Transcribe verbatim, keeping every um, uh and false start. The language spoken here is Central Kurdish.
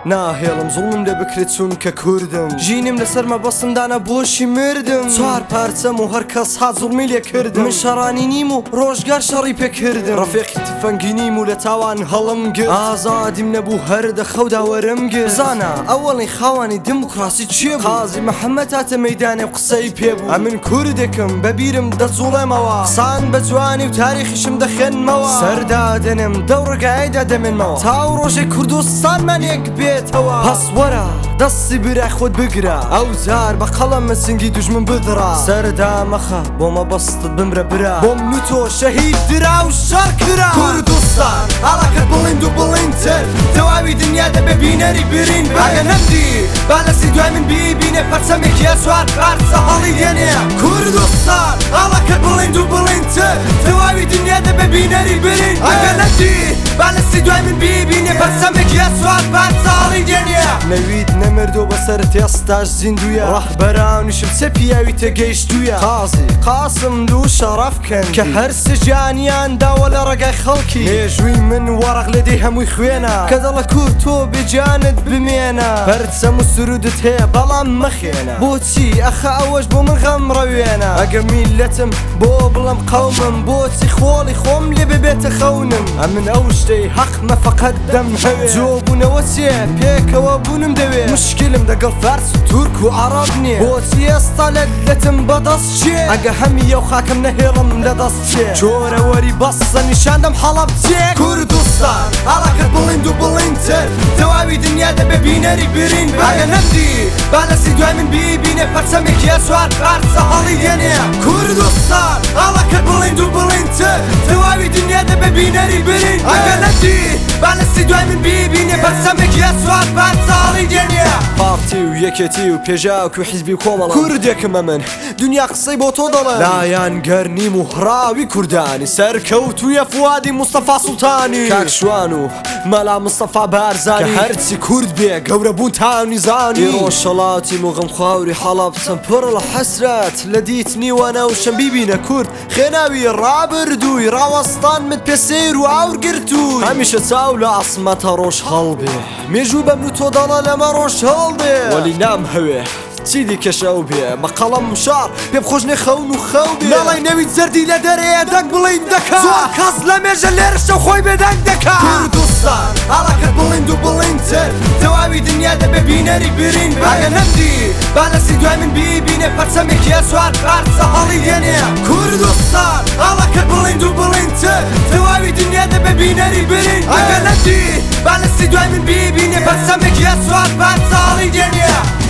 ناهێڵم زوڵم لێ بکرێت چونکە کوردم ژینم لەسەر مەبەستمدانە بۆشی مردم چوار پارچەم و هەر کەس ها زوڵمی لێ کردم من شەڕانی نیم و ڕۆژگار شەڕی پێکردم ڕەفیقی تفەنگی نیم و لە تاوان هەڵم گرت ئازادیم نەبوو هەر دەخەودا وەرم گرت زانە ئەوەڵی خاوانی دموکراسی چیە بوو قازی محەممەد هاتە مەیدانێ و قسەی پێبوو ئەمن کوردێکم بەبیرم دەجوڵێمەوە قسان بە جوانی و تاریخیشم دەخێنمەوە سەردادنم دەوڕگایدا دەمێنمەوە تاو ڕۆژێک کوردستانمانێک بێتەوە هەسوەرە دەستی برای خۆت بگرە ئەو جار بە قەڵەم سنگی دوژمن بدڕا سەردا مەخە بۆ مەبەستت بمرە برا بۆم نوتۆ شەهید درا و شەڕ کرا کوردستان ئاڵاکەت بڵند و بڵندتر تەواوی دنیا دەبێ بینەری برین ئاگە نەمدی با لەسی دوای من بیبینێ پەرچەمێکی ئەسوار پارچە هەڵی دێنێ کوردستان ئاڵاکەت بڵند و بڵندتر تەواوی دنیا دەبێ بینەری برین ئاگە نەمدی با لەسی دوای من بیبینێ پەرچەمێکی ئەسوار پارچە هەڵی دێنێ نەوید نەمردۆ بەسەر تێستاش زیندویە ڕەحبەرانیشم چە پیاوی تێگەیشتویە قازی قاسم دوو شەڕەفکەن کە هەر سجانیان داوە لە ڕێگای خەڵکی مێژووی من وەڕق لە دەی هەمووی خوێنە کە دەڵە کورد تۆ بێجانت بمێنە پەرچەم و سرودت هەیە بەڵام مەخێنە بۆچی ئەخە ئەوەش بۆ من غەم ڕەوێنە ئەگە میلەتم بۆ بڵم قەومم بۆچی خۆڵی خۆم لێ ببێتە خەونم ئەمن ئەو شتەی حەقمە فەقەت دەم هەوێ جۆبوونەوە چێ پێکەوە بوونم دەوێ مشکلم دەگەڵ فارس و تورک و عەرەب نییە بۆچی ئێستا لەتم بەدەست چێ ئەگە هەمی ئەو خاکەم نەهێڵم لەدەست چێ جۆرەوەری بەسە نیشاندەم حەڵەب چێ کوردستان ئاڵاکەت بڵند و بڵندتر تەواوی دنیا دەبێ بینەری برین ئاگە نەمدی با لەسی دوای من بیبینێ پەرچەمێکی ئەسوار پارچە هەڵی دێنێ کوردستان ئاڵاکەت بڵند و بڵندتر تەواوی دنیا دەبێ بینەری برین ئاگە نەمدی با لەسی دوای من بیبینێ پەرچەمێکی ئەسوار پارچە هەڵی دێنێ پارتی و یەکێتی و پێژاوک و حیزبی و کۆمەڵە کوردێکمە من دنیا قسەی بۆ تۆ دەڵێ لایەن گەرنیم و هراوی کوردانی سەرکەوتویە فوادی مستەفا سوڵتانی کاکشوان و مەلا مستەفا بارزانی کە هەرچی کورد بێ گەورە بوون تاونی زانی ڕۆژهەڵاتی مغم خاوری حەڵەب چەند پڕ لە حەسرەت لە دیتنی وەنەوشەم بیبینە کورد خێناوی ڕابردووی ڕاوەستان مت پێسیر و ئاورگرتووی هەمیشە چاو لە عەسمەتە ڕۆژ هەڵبێ مێژوو بەم و تۆ دەڵە لەمە ڕۆژ هەڵدێ وەلی نام هەوێ چی دیکەشە و بێ بە قەڵەم شار پێ بخۆشنێ خەون و خەو بێ نەڵی نەوید زەردی لە دەرەیە دەنگ بڵین دەکا زۆر کەس لە مێژە لێرشە خۆی بێدەنگ دەکا کوردستان ئاڵاکەت بڵند و بڵندتر تەواوی دنیا دەبێ بینەری برین ئاگە نەمدی با لەسی دوای من بیبینێ پەرچەمێکی ئەسوار پارچە هەڵی دێنێ کوردستان ئاڵاکەت بڵند و بڵندتر تەواوی دنیا دەبێ بینەری برین ئاگە نەمدی با لەسی دوای من بیبینێ پەرچەمێکی ئەسوار پارچە هەڵی دێنێ